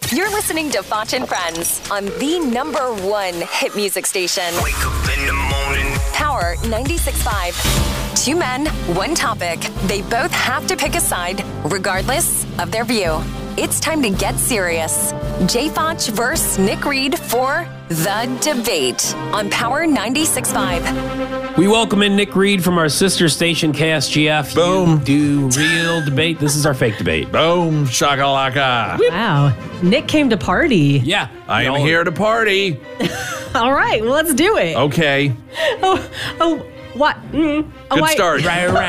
You're listening to Foch and Friends on the #1 hit music station. Wake up in the morning. Power 96.5. Two men, one topic. They both have to pick a side, regardless of their view. It's time to get serious. Jay Foch versus Nick Reed for The Debate on Power 96.5. We welcome in Nick Reed from our sister station, KSGF. Boom. You do real debate. This is our fake debate. Boom, shakalaka. Wow. Nick came to party. Yeah. I am here to party. All right, well, let's do it. Okay. What? Good start.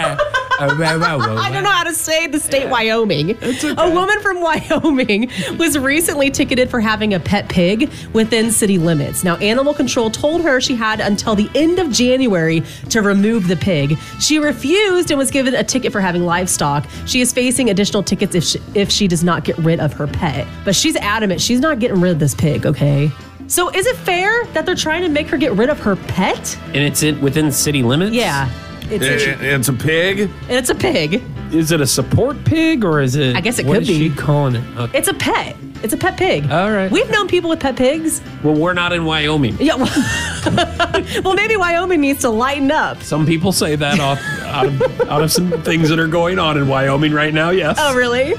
I don't know how to say the state Wyoming. Okay. A woman from Wyoming was recently ticketed for having a pet pig within city limits. Now, animal control told her she had until the end of January to remove the pig. She refused and was given a ticket for having livestock. She is facing additional tickets if she does not get rid of her pet. But she's adamant she's not getting rid of this pig, okay? So is it fair that they're trying to make her get rid of her pet? And it's within city limits? Yeah. It's a pig? And it's a pig. Is it a support pig or is it? I guess it what could is be. she calling it? Okay. It's a pet. It's a pet pig. All right. We've known people with pet pigs. Well, we're not in Wyoming. Yeah. Well, maybe Wyoming needs to lighten up. Some people say that out of some things that are going on in Wyoming right now, yes. Oh, really?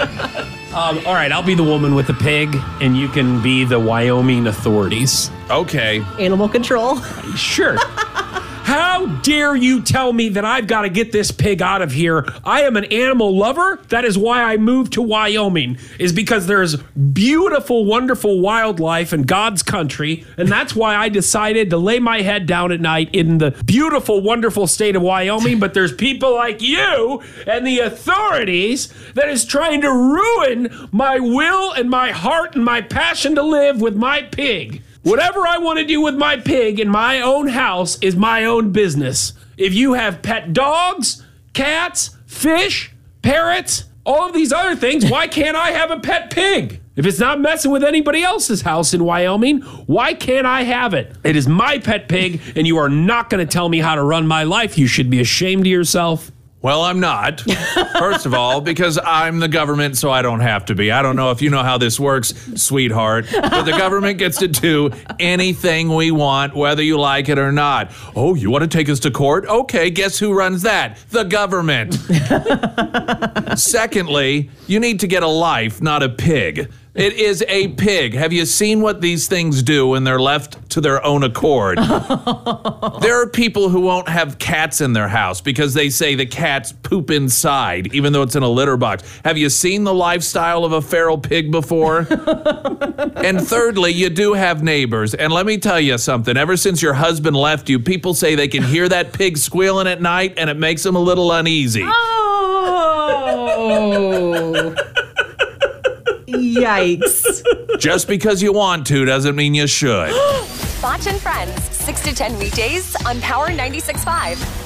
All right, I'll be the woman with the pig, and you can be the Wyoming authorities. Okay. Animal control. Sure. How dare you tell me that I've got to get this pig out of here? I am an animal lover. That is why I moved to Wyoming, is because there's beautiful, wonderful wildlife in God's country. And that's why I decided to lay my head down at night in the beautiful, wonderful state of Wyoming. But there's people like you and the authorities that is trying to ruin my will and my heart and my passion to live with my pig. Whatever I want to do with my pig in my own house is my own business. If you have pet dogs, cats, fish, parrots, all of these other things, why can't I have a pet pig? If it's not messing with anybody else's house in Wyoming, why can't I have it? It is my pet pig, and you are not going to tell me how to run my life. You should be ashamed of yourself. Well, I'm not. First of all, because I'm the government, so I don't have to be. I don't know if you know how this works, sweetheart, but the government gets to do anything we want, whether you like it or not. Oh, you want to take us to court? Okay, guess who runs that? The government. Secondly, you need to get a life, not a pig. It is a pig. Have you seen what these things do when they're left to their own accord? There are people who won't have cats in their house because they say the cats poop inside, even though it's in a litter box. Have you seen the lifestyle of a feral pig before? And thirdly, you do have neighbors. And let me tell you something. Ever since your husband left you, people say they can hear that pig squealing at night and it makes them a little uneasy. Oh. Yikes. Just because you want to doesn't mean you should. Foch and Friends, 6 to 10 weekdays on Power 96.5.